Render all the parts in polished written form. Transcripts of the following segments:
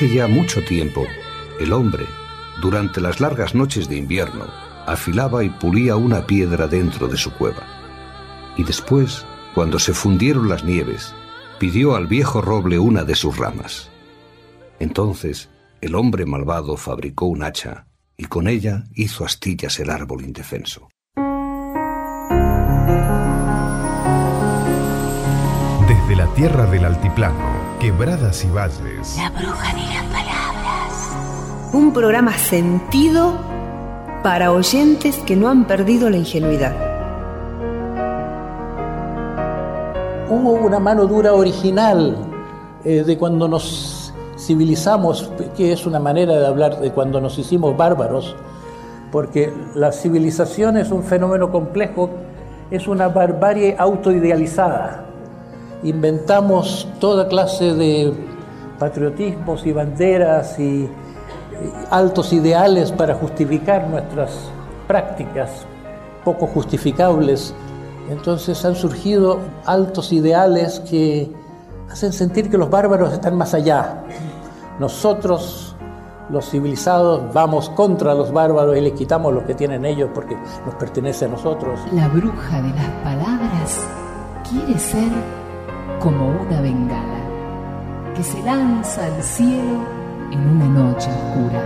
Hace ya mucho tiempo, el hombre, durante las largas noches de invierno, afilaba y pulía una piedra dentro de su cueva. Y después, cuando se fundieron las nieves, pidió al viejo roble una de sus ramas. Entonces, el hombre malvado fabricó un hacha y con ella hizo astillas el árbol indefenso. Desde la tierra del altiplano, quebradas y valles. La bruja de las palabras. Un programa sentido para oyentes que no han perdido la ingenuidad. Hubo una mano dura original de cuando nos civilizamos, que es una manera de hablar de cuando nos hicimos bárbaros, porque la civilización es un fenómeno complejo, es una barbarie autoidealizada. Inventamos toda clase de patriotismos y banderas y altos ideales para justificar nuestras prácticas poco justificables. Entonces han surgido altos ideales que hacen sentir que los bárbaros están más allá. Nosotros, los civilizados, vamos contra los bárbaros y les quitamos lo que tienen ellos porque nos pertenece a nosotros. La bruja de las palabras quiere ser como una bengala que se lanza al cielo en una noche oscura.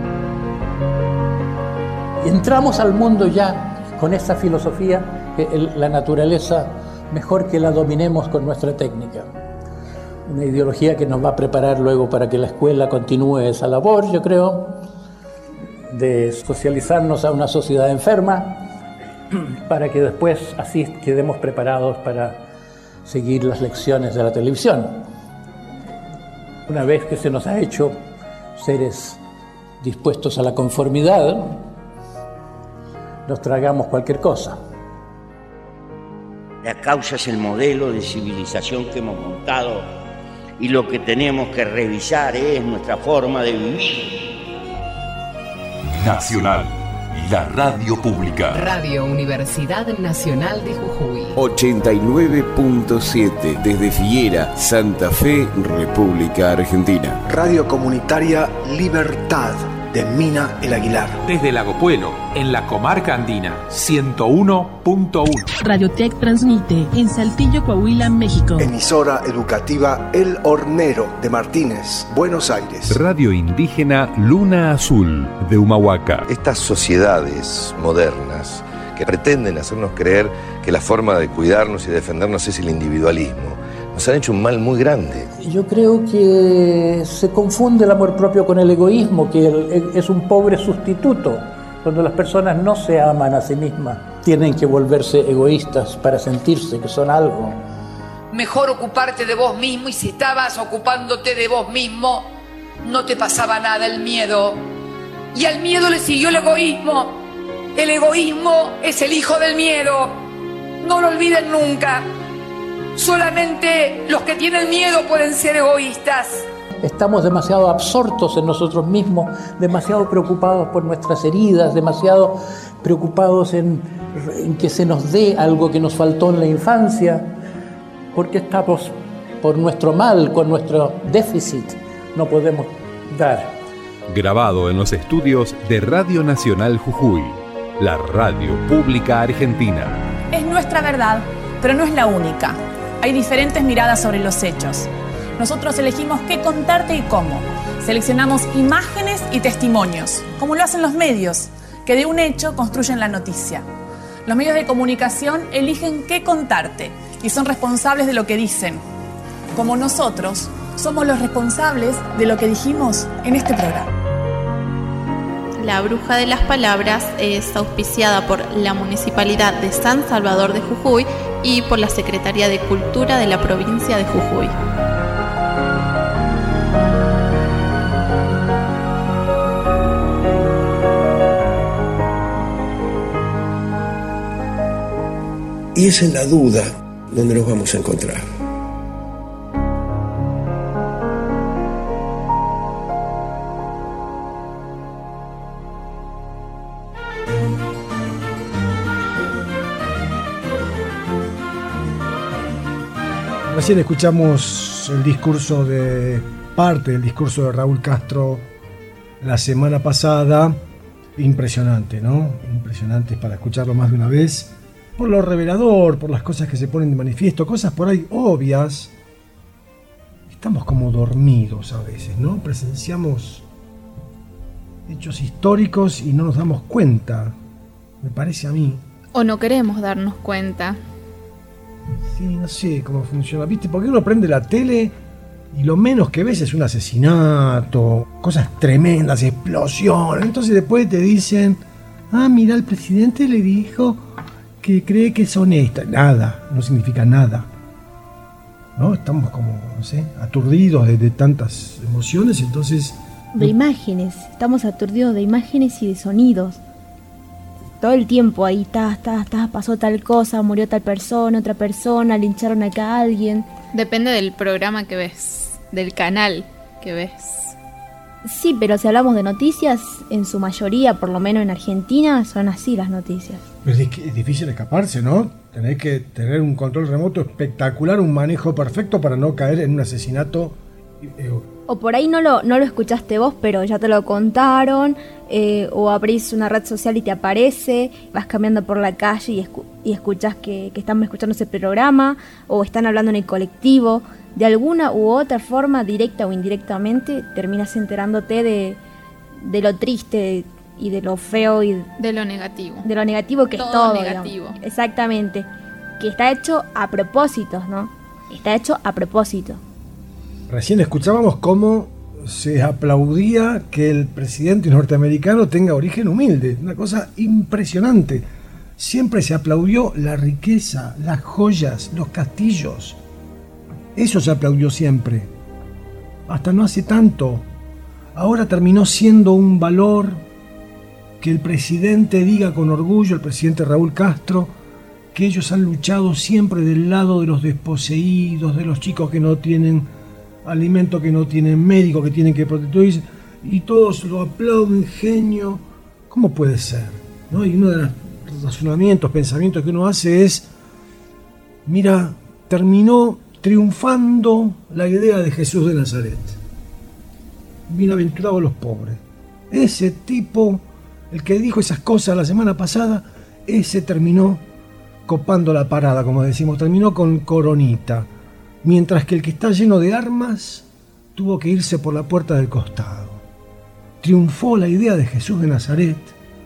Y entramos al mundo ya con esa filosofía que la naturaleza mejor que la dominemos con nuestra técnica. Una ideología que nos va a preparar luego para que la escuela continúe esa labor, yo creo, de socializarnos a una sociedad enferma, para que después así quedemos preparados para seguir las lecciones de la televisión. Una vez que se nos ha hecho seres dispuestos a la conformidad, nos tragamos cualquier cosa. La causa es el modelo de civilización que hemos montado y lo que tenemos que revisar es nuestra forma de vivir. Nacional, la radio pública. Radio Universidad Nacional de Jujuy. 89.7 desde Figuera, Santa Fe, República Argentina. Radio Comunitaria Libertad de Mina El Aguilar. Desde Lago Puelo, en la comarca andina, 101.1. Radiotech transmite en Saltillo, Coahuila, México. Emisora educativa El Hornero de Martínez, Buenos Aires. Radio indígena Luna Azul de Humahuaca. Estas sociedades modernas que pretenden hacernos creer que la forma de cuidarnos y defendernos es el individualismo, nos han hecho un mal muy grande. Yo creo que se confunde el amor propio con el egoísmo, que es un pobre sustituto. Cuando las personas no se aman a sí mismas, tienen que volverse egoístas para sentirse que son algo. Mejor ocuparte de vos mismo, y si estabas ocupándote de vos mismo, no te pasaba nada el miedo. Y al miedo le siguió el egoísmo. El egoísmo es el hijo del miedo. No lo olviden nunca. Solamente los que tienen miedo pueden ser egoístas. Estamos demasiado absortos en nosotros mismos, demasiado preocupados por nuestras heridas, demasiado preocupados en que se nos dé algo que nos faltó en la infancia, porque estamos por nuestro mal, con nuestro déficit, no podemos dar. Grabado en los estudios de Radio Nacional Jujuy, la radio pública argentina. Es nuestra verdad, pero no es la única. Hay diferentes miradas sobre los hechos. Nosotros elegimos qué contarte y cómo. Seleccionamos imágenes y testimonios, como lo hacen los medios, que de un hecho construyen la noticia. Los medios de comunicación eligen qué contarte y son responsables de lo que dicen. Como nosotros, somos los responsables de lo que dijimos en este programa. La Bruja de las Palabras es auspiciada por la Municipalidad de San Salvador de Jujuy y por la Secretaría de Cultura de la provincia de Jujuy. Y es en la duda donde nos vamos a encontrar. Recién escuchamos parte del discurso de Raúl Castro la semana pasada. Impresionante, ¿no? Impresionante para escucharlo más de una vez. Por lo revelador, por las cosas que se ponen de manifiesto, cosas por ahí obvias. Estamos como dormidos a veces, ¿no? Presenciamos hechos históricos y no nos damos cuenta, me parece a mí. O no queremos darnos cuenta. Sí, no sé cómo funciona, ¿viste? Porque uno prende la tele y lo menos que ves es un asesinato, cosas tremendas, explosiones. Entonces después te dicen, mira, el presidente le dijo que cree que es honesta. Nada, no significa nada, ¿no? Estamos como, no sé, aturdidos de tantas emociones, entonces... De imágenes, estamos aturdidos de imágenes y de sonidos. Todo el tiempo ahí, pasó tal cosa, murió tal persona, otra persona, lincharon acá a alguien. Depende del programa que ves, del canal que ves. Sí, pero si hablamos de noticias, en su mayoría, por lo menos en Argentina, son así las noticias. Pero es difícil escaparse, ¿no? Tenés que tener un control remoto espectacular, un manejo perfecto para no caer en un asesinato. O por ahí no lo escuchaste vos, pero ya te lo contaron, o abrís una red social y te aparece, vas caminando por la calle y escuchás que están escuchando ese programa, o están hablando en el colectivo. De alguna u otra forma, directa o indirectamente, terminas enterándote de lo triste y de lo feo y de lo negativo. De lo negativo que todo es todo. Negativo. Digamos. Exactamente. Que está hecho a propósito, ¿no? Está hecho a propósito. Recién escuchábamos cómo se aplaudía que el presidente norteamericano tenga origen humilde. Una cosa impresionante. Siempre se aplaudió la riqueza, las joyas, los castillos. Eso se aplaudió siempre. Hasta no hace tanto. Ahora terminó siendo un valor que el presidente diga con orgullo, el presidente Raúl Castro, que ellos han luchado siempre del lado de los desposeídos, de los chicos que no tienen alimento, que no tienen médico, que tienen que proteger, y todos lo aplauden, genio. ¿Cómo puede ser? ¿No? Y uno de los razonamientos, pensamientos que uno hace es, mira, terminó triunfando la idea de Jesús de Nazaret. Bienaventurados los pobres. Ese tipo, el que dijo esas cosas la semana pasada, ese terminó copando la parada, como decimos, terminó con coronita. Mientras que el que está lleno de armas tuvo que irse por la puerta del costado. Triunfó la idea de Jesús de Nazaret,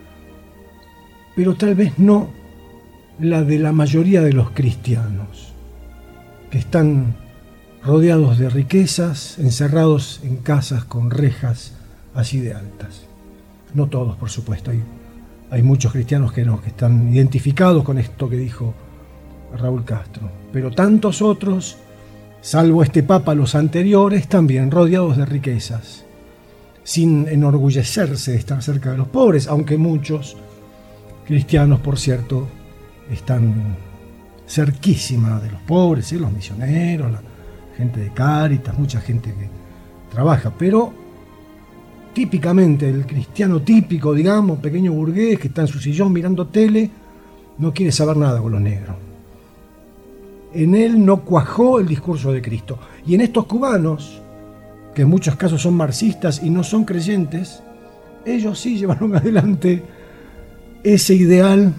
pero tal vez no la de la mayoría de los cristianos, que están rodeados de riquezas, encerrados en casas con rejas así de altas. No todos, por supuesto, hay muchos cristianos que no, que están identificados con esto que dijo Raúl Castro, pero tantos otros, salvo este papa, los anteriores, también rodeados de riquezas, sin enorgullecerse de estar cerca de los pobres, aunque muchos cristianos, por cierto, están cerquísima de los pobres, los misioneros, la gente de Cáritas, mucha gente que trabaja, pero típicamente el cristiano típico, digamos, pequeño burgués que está en su sillón mirando tele, no quiere saber nada con los negros. En él no cuajó el discurso de Cristo. Y en estos cubanos, que en muchos casos son marxistas y no son creyentes, ellos sí llevaron adelante ese ideal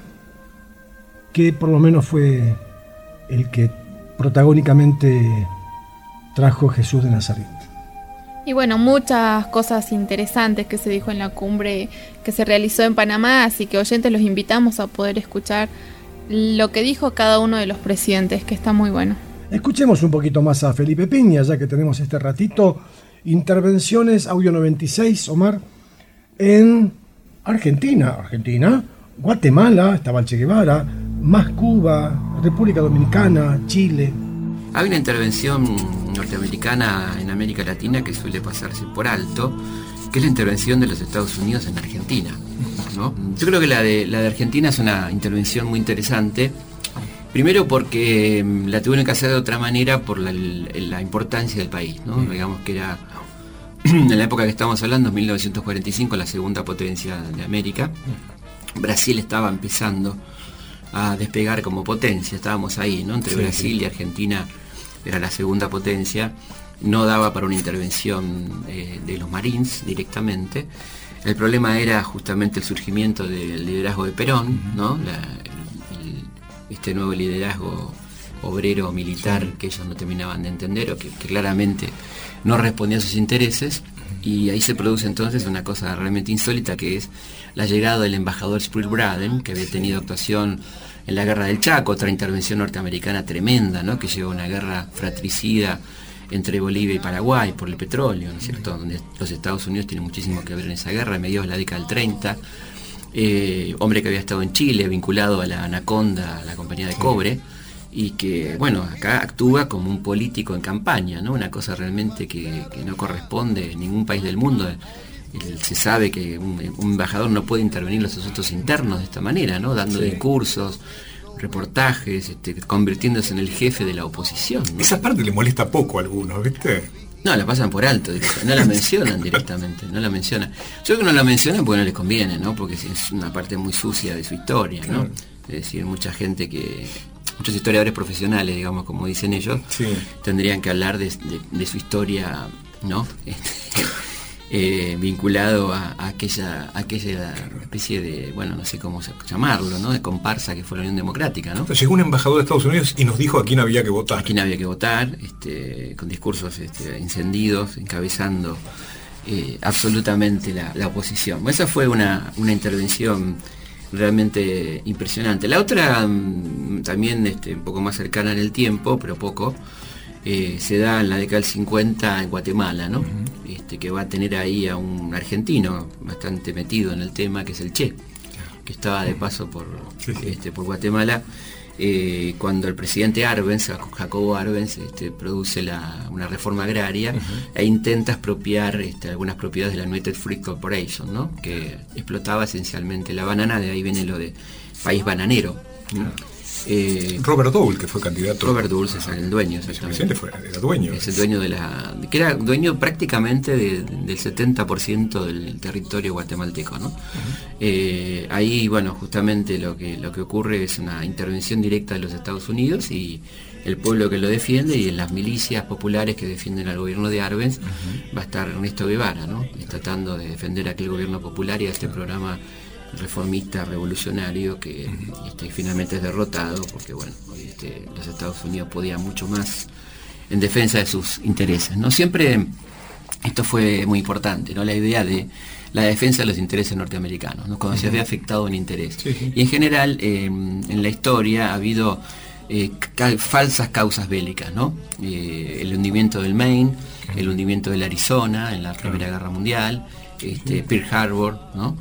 que por lo menos fue el que protagónicamente trajo Jesús de Nazaret. Y bueno, muchas cosas interesantes que se dijo en la cumbre que se realizó en Panamá, así que oyentes los invitamos a poder escuchar lo que dijo cada uno de los presidentes, que está muy bueno. Escuchemos un poquito más a Felipe Piña, ya que tenemos este ratito. Intervenciones, audio 96, Omar, en Argentina, Guatemala, estaba el Che Guevara, más Cuba, República Dominicana, Chile. Hay una intervención norteamericana en América Latina que suele pasarse por alto, que es la intervención de los Estados Unidos en Argentina, ¿no? Yo creo que la de Argentina es una intervención muy interesante, primero porque la tuvieron que hacer de otra manera por la importancia del país, ¿no? Digamos que era, en la época que estamos hablando, 1945, la segunda potencia de América. Brasil estaba empezando a despegar como potencia, estábamos ahí, ¿no? Entre Brasil y Argentina era la segunda potencia, no daba para una intervención de los Marines directamente. El problema era justamente el surgimiento del liderazgo de Perón, ¿no? Este nuevo liderazgo obrero militar que ellos no terminaban de entender, o que claramente no respondía a sus intereses, y ahí se produce entonces una cosa realmente insólita, que es la llegada del embajador Spruill Braden, que había tenido actuación en la guerra del Chaco, otra intervención norteamericana tremenda, ¿no? Que llevó a una guerra fratricida entre Bolivia y Paraguay por el petróleo, ¿no es cierto?, donde los Estados Unidos tienen muchísimo que ver en esa guerra, a mediados de la década del 30. Hombre que había estado en Chile, vinculado a la Anaconda, a la compañía de cobre, y que, bueno, acá actúa como un político en campaña, ¿no? Una cosa realmente que no corresponde en ningún país del mundo. Se sabe que un embajador no puede intervenir en los asuntos internos de esta manera, ¿no? Dando discursos, reportajes, convirtiéndose en el jefe de la oposición, ¿no? Esa parte le molesta poco a algunos, ¿viste? No, la pasan por alto, no la mencionan directamente, no la mencionan. Yo creo que no la mencionan porque no les conviene, ¿no? Porque es una parte muy sucia de su historia, ¿no? Es decir, muchos historiadores profesionales, digamos, como dicen ellos, tendrían que hablar de su historia, ¿no? Vinculado a aquella especie de, bueno, no sé cómo llamarlo, ¿no? De comparsa que fue la Unión Democrática, ¿no? Llegó un embajador de Estados Unidos y nos dijo a quién había que votar. A quién había que votar, con discursos encendidos, encabezando absolutamente la oposición. Esa fue una intervención realmente impresionante. La otra, también un poco más cercana en el tiempo, pero poco, se da en la década del 50 en Guatemala, ¿no? Que va a tener ahí a un argentino bastante metido en el tema, que es el Che, que estaba de paso por Guatemala, cuando el presidente Arbenz, Jacobo Arbenz, produce una reforma agraria e intenta expropiar algunas propiedades de la United Fruit Corporation, ¿no? Que explotaba esencialmente la banana, de ahí viene lo de país bananero. Robert Dole, que fue candidato. Robert Dole es el dueño, exactamente. El presidente era dueño. Es el dueño que era dueño prácticamente del 70% del territorio guatemalteco, ¿no? Ahí, bueno, justamente lo que ocurre es una intervención directa de los Estados Unidos y el pueblo que lo defiende, y en las milicias populares que defienden al gobierno de Arbenz va a estar Ernesto Guevara, ¿no? Tratando de defender a aquel gobierno popular y a este programa reformista revolucionario que finalmente es derrotado porque, bueno, los Estados Unidos podían mucho más en defensa de sus intereses, ¿no? Siempre esto fue muy importante, ¿no? La idea de la defensa de los intereses norteamericanos, ¿no? Cuando se había afectado un interés. Y en general en la historia ha habido falsas causas bélicas, ¿no? El hundimiento del Maine, el hundimiento del Arizona en la Primera Guerra Mundial, Pearl Harbor, ¿no?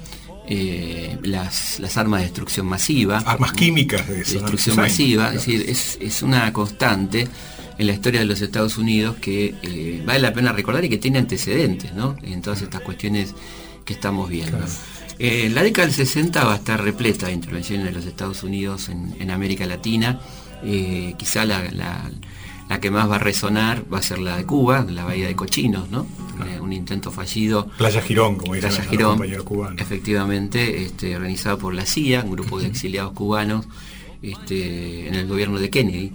Las armas de destrucción masiva, armas químicas de destrucción masiva, es decir, es una constante en la historia de los Estados Unidos que vale la pena recordar y que tiene antecedentes, ¿no? En todas estas cuestiones que estamos viendo. La década del 60 va a estar repleta de intervenciones de los Estados Unidos en América Latina. Quizá la que más va a resonar va a ser la de Cuba, la Bahía de Cochinos, ¿no? Un intento fallido. Playa Girón, como dicen los compañeros cubanos. Efectivamente, organizado por la CIA, un grupo de exiliados cubanos en el gobierno de Kennedy,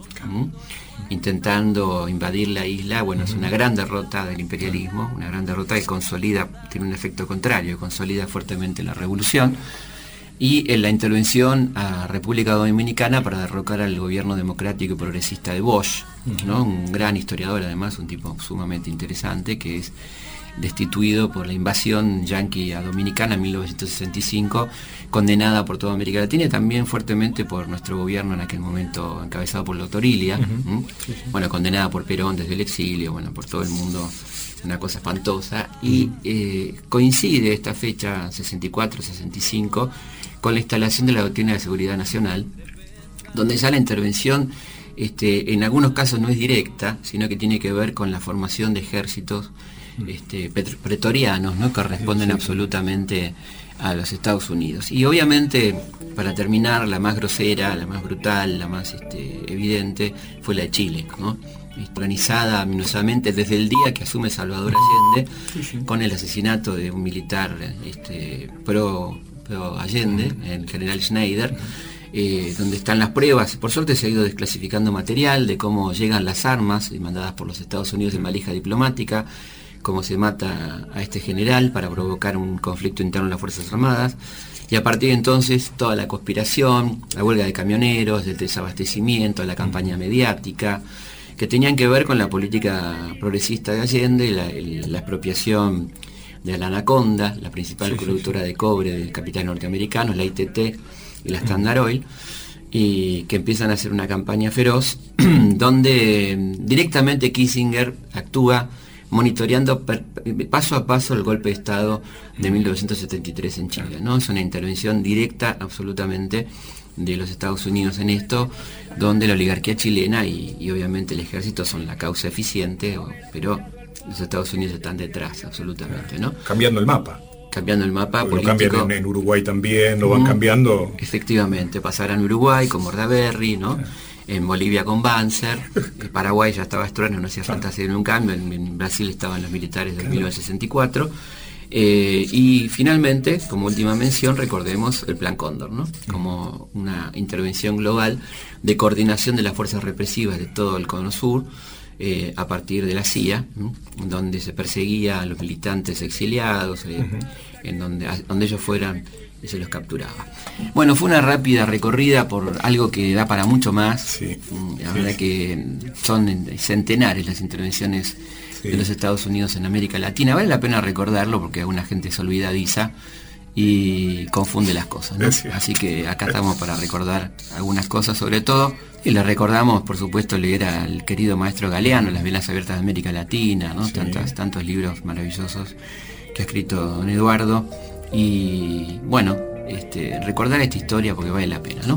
intentando invadir la isla. Bueno, es una gran derrota del imperialismo, una gran derrota que tiene un efecto contrario, consolida fuertemente la revolución. Y en la intervención a República Dominicana para derrocar al gobierno democrático y progresista de Bosch, ¿no? Un gran historiador, además, un tipo sumamente interesante, que es destituido por la invasión yanqui a Dominicana en 1965, condenada por toda América Latina y también fuertemente por nuestro gobierno en aquel momento encabezado por el doctor Ilia, bueno, condenada por Perón desde el exilio, bueno, por todo el mundo, una cosa espantosa. Y coincide esta fecha 64-65 con la instalación de la doctrina de seguridad nacional, donde ya la intervención en algunos casos no es directa, sino que tiene que ver con la formación de ejércitos pretorianos, ¿no? Que responden absolutamente a los Estados Unidos. Y obviamente, para terminar, la más grosera, la más brutal, la más evidente fue la de Chile, ¿no? Organizada minusamente desde el día que asume Salvador Allende, con el asesinato de un militar pro Allende, el general Schneider, donde están las pruebas. Por suerte se ha ido desclasificando material de cómo llegan las armas mandadas por los Estados Unidos en valija diplomática, cómo se mata a este general para provocar un conflicto interno en las Fuerzas Armadas. Y a partir de entonces toda la conspiración, la huelga de camioneros, el desabastecimiento, la campaña mediática, que tenían que ver con la política progresista de Allende, la expropiación de la Anaconda, la principal productora de cobre del capital norteamericano, la ITT y la Standard Oil, y que empiezan a hacer una campaña feroz donde directamente Kissinger actúa monitoreando paso a paso el golpe de Estado de 1973 en Chile, ¿no? Es una intervención directa absolutamente de los Estados Unidos en esto, donde la oligarquía chilena y obviamente el ejército son la causa eficiente, pero los Estados Unidos están detrás absolutamente, ¿no? Cambiando el mapa. Cambiando el mapa político. Lo cambian en Uruguay también, lo van cambiando. Efectivamente, pasarán en Uruguay con Bordaberry, ¿no? En Bolivia con Banzer, en Paraguay ya estaba Stroessner, no hacía falta hacer un cambio, en Brasil estaban los militares de 1964, y finalmente, como última mención, recordemos el Plan Cóndor, ¿no? Como una intervención global de coordinación de las fuerzas represivas de todo el Cono Sur, a partir de la CIA, donde se perseguía a los militantes exiliados, en donde ellos fueran, se los capturaba. Bueno, fue una rápida recorrida por algo que da para mucho más. La verdad que son centenares las intervenciones de los Estados Unidos en América Latina. Vale la pena recordarlo porque alguna gente se olvidadiza y confunde las cosas, ¿no? Así que acá estamos para recordar algunas cosas, sobre todo, y le recordamos, por supuesto, leer al querido maestro Galeano, Las Velas Abiertas de América Latina, ¿no? Tantos libros maravillosos que ha escrito don Eduardo, y bueno, recordar esta historia porque vale la pena, ¿no?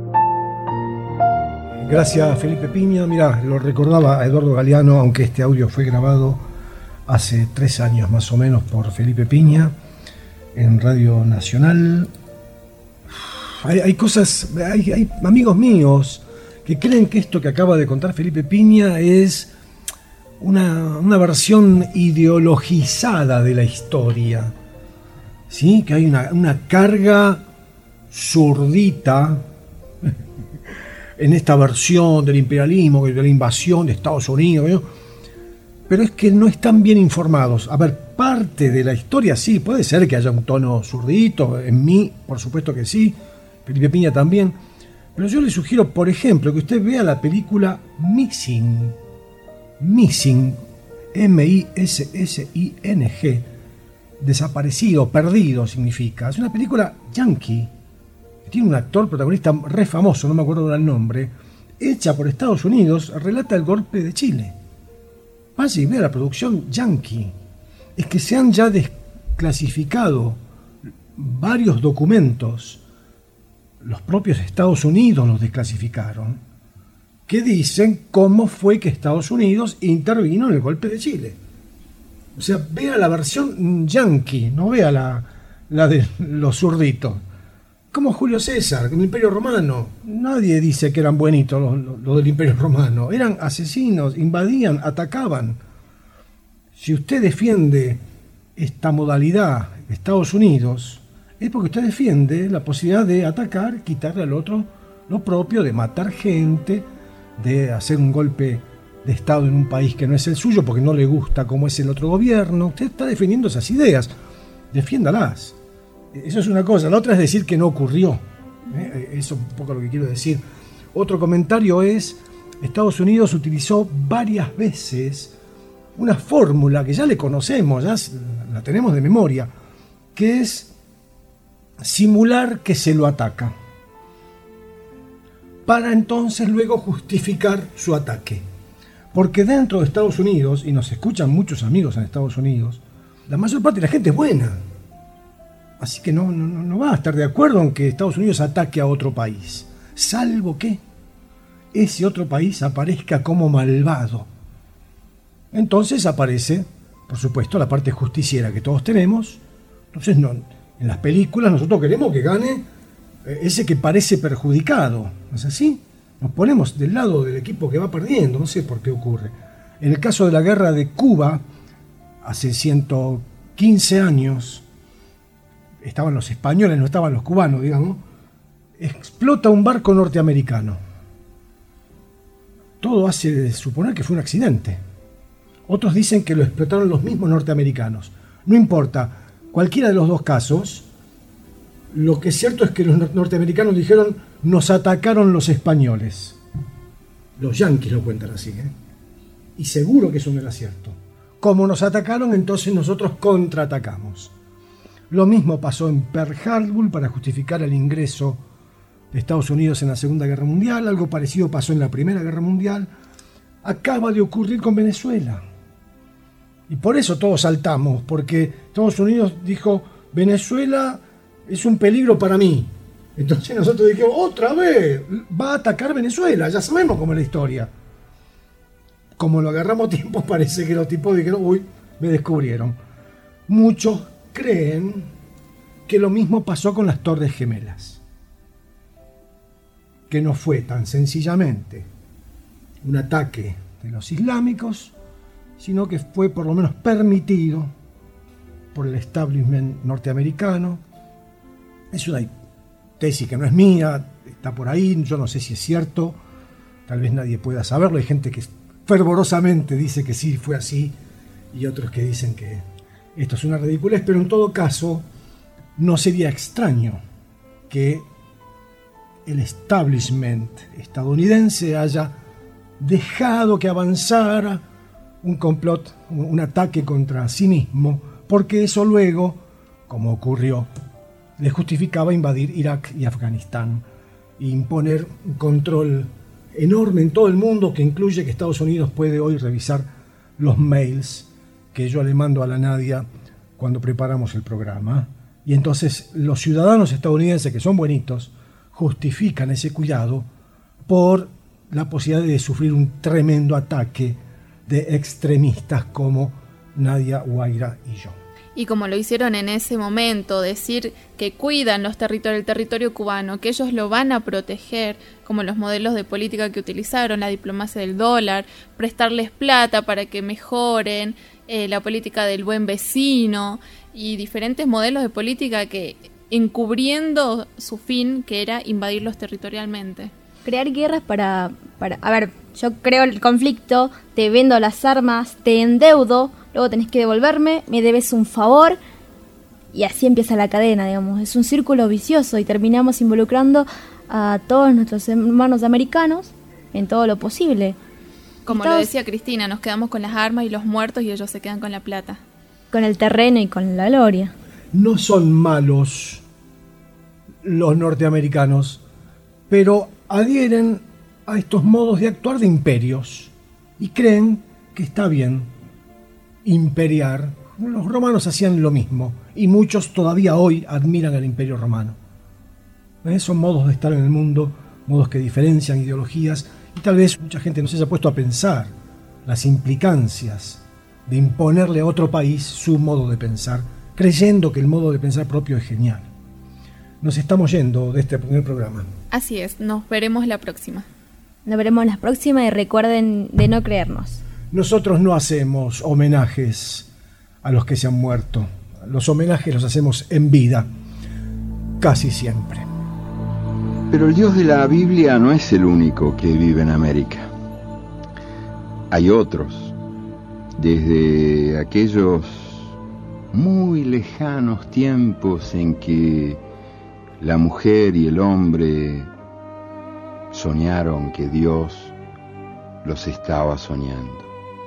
Gracias, Felipe Piña. Mirá, lo recordaba a Eduardo Galeano, aunque este audio fue grabado hace 3 años más o menos por Felipe Piña en Radio Nacional. Hay cosas, hay amigos míos que creen que esto que acaba de contar Felipe Piña es una versión ideologizada de la historia, ¿sí? Que hay una carga zurdita en esta versión del imperialismo, de la invasión de Estados Unidos, ¿no? Pero es que no están bien informados. A ver, parte de la historia sí, puede ser que haya un tono zurdito, en mí, por supuesto que sí, Felipe Piña también, pero yo le sugiero, por ejemplo, que usted vea la película Missing, M-I-S-S-I-N-G, desaparecido, perdido significa. Es una película yankee, que tiene un actor protagonista re famoso, no me acuerdo del nombre, hecha por Estados Unidos, relata el golpe de Chile. Vaya y vea la producción yankee. Es que se han ya desclasificado varios documentos, los propios Estados Unidos los desclasificaron, que dicen cómo fue que Estados Unidos intervino en el golpe de Chile. O sea, vea la versión yankee, no vea la de los zurditos. Como Julio César, el Imperio Romano. Nadie dice que eran buenitos los del Imperio Romano. Eran asesinos, invadían, atacaban. Si usted defiende esta modalidad de Estados Unidos, es porque usted defiende la posibilidad de atacar, quitarle al otro lo propio, de matar gente, de hacer un golpe de Estado en un país que no es el suyo porque no le gusta cómo es el otro gobierno. Usted está defendiendo esas ideas. Defiéndalas. Eso es una cosa. La otra es decir que no ocurrió. Eso es un poco lo que quiero decir. Otro comentario es: Estados Unidos utilizó varias veces una fórmula que ya le conocemos, ya la tenemos de memoria, que es simular que se lo ataca, para entonces luego justificar su ataque. Porque dentro de Estados Unidos, y nos escuchan muchos amigos en Estados Unidos, la mayor parte de la gente es buena. Así que no va a estar de acuerdo en que Estados Unidos ataque a otro país, salvo que ese otro país aparezca como malvado. Entonces aparece, por supuesto, la parte justiciera que todos tenemos. Entonces, en las películas nosotros queremos que gane ese que parece perjudicado, ¿no es así? Nos ponemos del lado del equipo que va perdiendo, no sé por qué ocurre. En el caso de la guerra de Cuba, hace 115 años, estaban los españoles, no estaban los cubanos, digamos, explota un barco norteamericano. Todo hace suponer que fue un accidente. Otros dicen que lo explotaron los mismos norteamericanos. No importa, cualquiera de los dos casos, lo que es cierto es que los norteamericanos dijeron: nos atacaron los españoles. Los yanquis lo cuentan así, ¿eh? Y seguro que eso no era cierto. Como nos atacaron, entonces nosotros contraatacamos. Lo mismo pasó en Pearl Harbor para justificar el ingreso de Estados Unidos en la Segunda Guerra Mundial. Algo parecido pasó en la Primera Guerra Mundial. Acaba de ocurrir con Venezuela. Y por eso todos saltamos, porque Estados Unidos dijo: Venezuela es un peligro para mí. Entonces nosotros dijimos: otra vez va a atacar Venezuela, ya sabemos cómo es la historia. Como lo agarramos tiempo, parece que los tipos dijeron: uy, me descubrieron. Muchos creen que lo mismo pasó con las Torres Gemelas, que no fue tan sencillamente un ataque de los islámicos, sino que fue por lo menos permitido por el establishment norteamericano. Es una tesis que no es mía, está por ahí, yo no sé si es cierto, tal vez nadie pueda saberlo. Hay gente que fervorosamente dice que sí, fue así, y otros que dicen que esto es una ridiculez, pero en todo caso no sería extraño que el establishment estadounidense haya dejado que avanzara un complot, un ataque contra sí mismo, porque eso luego, como ocurrió, le justificaba invadir Irak y Afganistán e imponer un control enorme en todo el mundo, que incluye que Estados Unidos puede hoy revisar los mails que yo le mando a la Nadia cuando preparamos el programa. Y entonces los ciudadanos estadounidenses, que son buenitos, justifican ese cuidado por la posibilidad de sufrir un tremendo ataque de extremistas como Nadia, Guaira y yo. Y como lo hicieron en ese momento, decir que cuidan el territorio cubano, que ellos lo van a proteger, como los modelos de política que utilizaron, la diplomacia del dólar, prestarles plata para que mejoren, la política del buen vecino y diferentes modelos de política que encubriendo su fin, que era invadirlos territorialmente. Crear guerras para... A ver, yo creo el conflicto, te vendo las armas, te endeudo, luego tenés que devolverme, me debes un favor, y así empieza la cadena, digamos. Es un círculo vicioso y terminamos involucrando a todos nuestros hermanos americanos en todo lo posible. Como lo decía Cristina, nos quedamos con las armas y los muertos y ellos se quedan con la plata. Con el terreno y con la gloria. No son malos los norteamericanos, pero adhieren a estos modos de actuar de imperios y creen que está bien imperiar. Los romanos hacían lo mismo y muchos todavía hoy admiran al imperio romano. Son modos de estar en el mundo, modos que diferencian ideologías, y tal vez mucha gente no se haya puesto a pensar las implicancias de imponerle a otro país su modo de pensar, creyendo que el modo de pensar propio es genial. Nos estamos yendo de este primer programa. Así es, nos veremos la próxima. Nos veremos la próxima y recuerden de no creernos. Nosotros no hacemos homenajes a los que se han muerto. Los homenajes los hacemos en vida, casi siempre. Pero el Dios de la Biblia no es el único que vive en América. Hay otros, desde aquellos muy lejanos tiempos en que la mujer y el hombre soñaron que Dios los estaba soñando.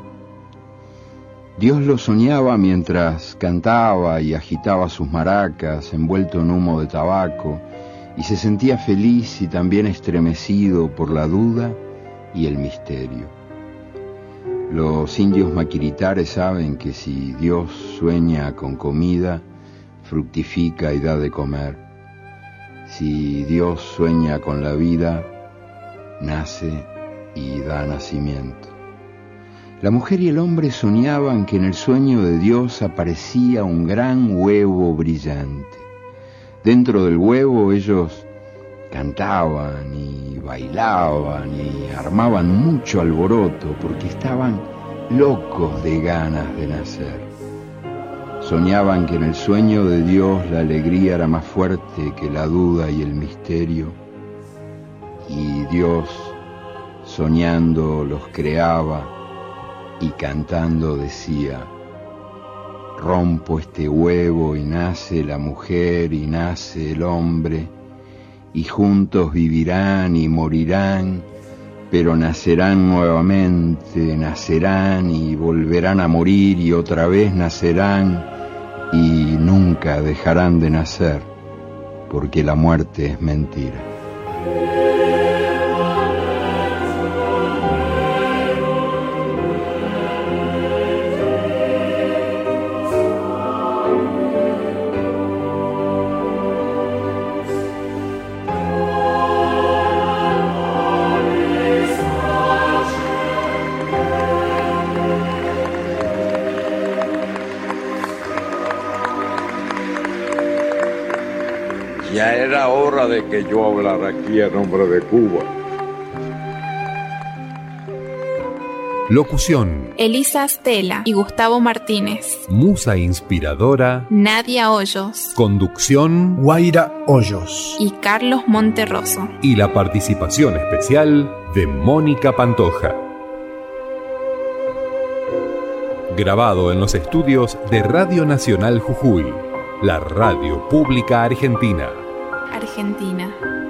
Dios los soñaba mientras cantaba y agitaba sus maracas envuelto en humo de tabaco, y se sentía feliz y también estremecido por la duda y el misterio. Los indios maquiritares saben que si Dios sueña con comida, fructifica y da de comer. Si Dios sueña con la vida, nace y da nacimiento. La mujer y el hombre soñaban que en el sueño de Dios aparecía un gran huevo brillante. Dentro del huevo ellos cantaban y bailaban y armaban mucho alboroto porque estaban locos de ganas de nacer. Soñaban que en el sueño de Dios la alegría era más fuerte que la duda y el misterio, y Dios, soñando, los creaba y cantando decía: rompo este huevo y nace la mujer y nace el hombre, y juntos vivirán y morirán, pero nacerán nuevamente, nacerán y volverán a morir y otra vez nacerán y nunca dejarán de nacer, porque la muerte es mentira. Ya era hora de que yo hablara aquí en nombre de Cuba. Locución: Elisa Stella y Gustavo Martínez. Musa inspiradora: Nadia Hoyos. Conducción: Guaira Hoyos y Carlos Monterroso. Y la participación especial de Mónica Pantoja. Grabado en los estudios de Radio Nacional Jujuy, la radio pública argentina. Argentina.